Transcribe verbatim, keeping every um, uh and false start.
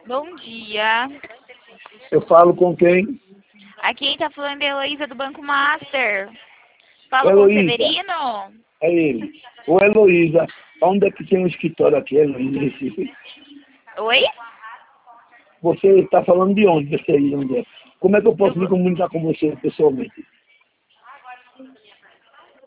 Bom dia. Eu falo com quem? Aqui quem tá falando é a Heloísa do Banco Master. Falo com o Heloísa. Severino? É ele. Ô Heloísa, onde é que tem um escritório aqui, Heloísa, em Recife? Oi? Você está falando de onde? Você aí, onde é? Como é que eu posso me Do, comunicar com você pessoalmente?